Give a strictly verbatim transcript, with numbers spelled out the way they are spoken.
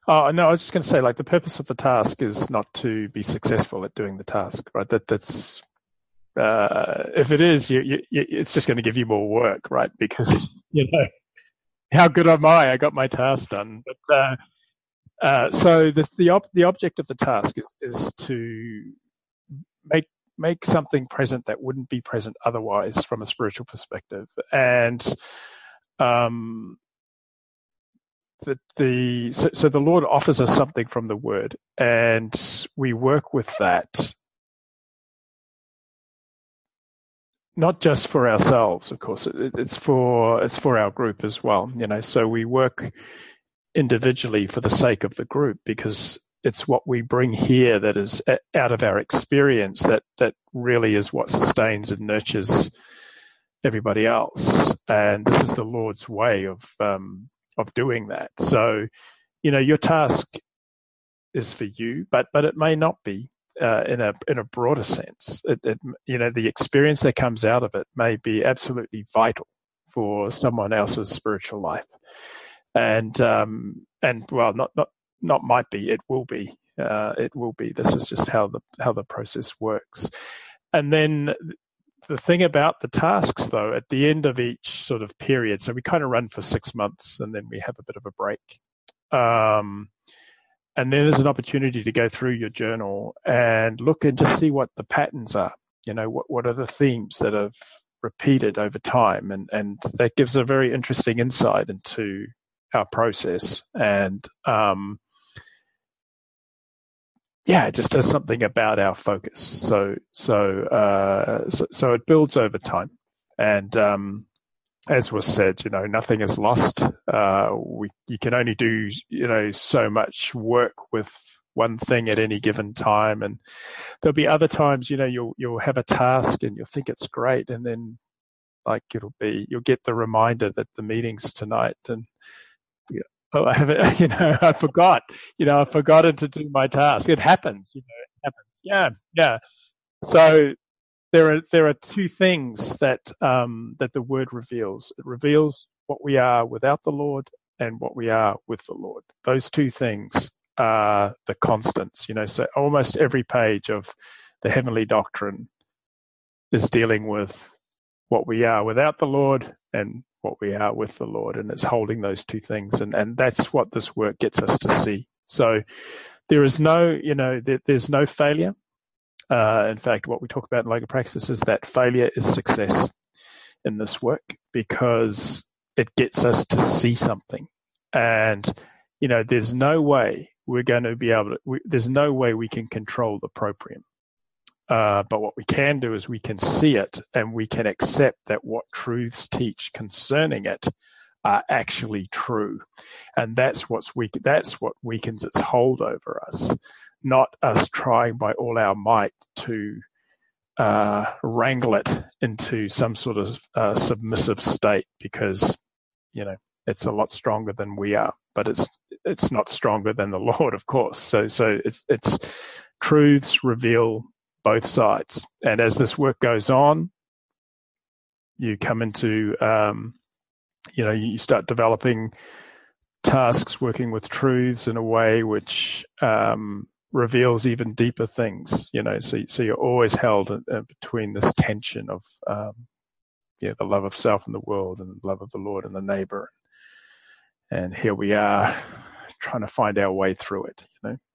Oh no, I was just going to say, like, the purpose of the task is not to be successful at doing the task, right? That that's uh, if it is, you, you, it's just going to give you more work, right? Because you know how good am I? I got my task done. But uh, uh, so the the, ob- the object of the task is is to make make something present that wouldn't be present otherwise from a spiritual perspective, and um, the the so, so the Lord offers us something from the Word, and we work with that not just for ourselves, of course. It, it's for it's for our group as well. You know, so we work individually for the sake of the group because it's what we bring here that is out of our experience that that really is what sustains and nurtures everybody else. And this is the Lord's way of um, of doing that. So, you know, your task is for you, but but it may not be. Uh, in a in a broader sense, it, it, you know, the experience that comes out of it may be absolutely vital for someone else's spiritual life, and um, and well, not not not might be, it will be, uh, it will be. This is just how the how the process works, and then the thing about the tasks, though, at the end of each sort of period, so we kind of run for six months, and then we have a bit of a break. Um, And then there's an opportunity to go through your journal and look and just see what the patterns are. You know, what, what are the themes that have repeated over time? And, and that gives a very interesting insight into our process. And um, yeah, it just does something about our focus. So, so, uh, so, so it builds over time. And um, as was said, you know, nothing is lost. Uh, we, you can only do, you know, so much work with one thing at any given time, and there'll be other times, you know, you'll you'll have a task and you'll think it's great, and then like it'll be, you'll get the reminder that the meeting's tonight, and yeah, oh, I haven't, you know, I forgot, you know, I've forgotten to do my task. It happens, you know, it happens. Yeah, yeah. So there are there are two things that um, that the Word reveals. It reveals what we are without the Lord and what we are with the Lord. Those two things are the constants. You know, so almost every page of the heavenly doctrine is dealing with what we are without the Lord and what we are with the Lord, and it's holding those two things, and and that's what this work gets us to see. So there is no, you know, there, there's no failure. Uh, in fact, what we talk about in Logo Praxis is that failure is success in this work because it gets us to see something. And, you know, there's no way we're going to be able to, we, there's no way we can control the proprium. Uh, but what we can do is we can see it and we can accept that what truths teach concerning it are actually true. And that's what's weak, that's what weakens its hold over us. Not us trying by all our might to uh, wrangle it into some sort of uh, submissive state, because you know it's a lot stronger than we are, but it's it's not stronger than the Lord, of course. So so it's it's truths reveal both sides, and as this work goes on, you come into um, you know you start developing tasks working with truths in a way which um, reveals even deeper things, you know, so so you're always held in, in between this tension of um, yeah, the love of self and the world and the love of the Lord and the neighbor. And here we are trying to find our way through it, you know.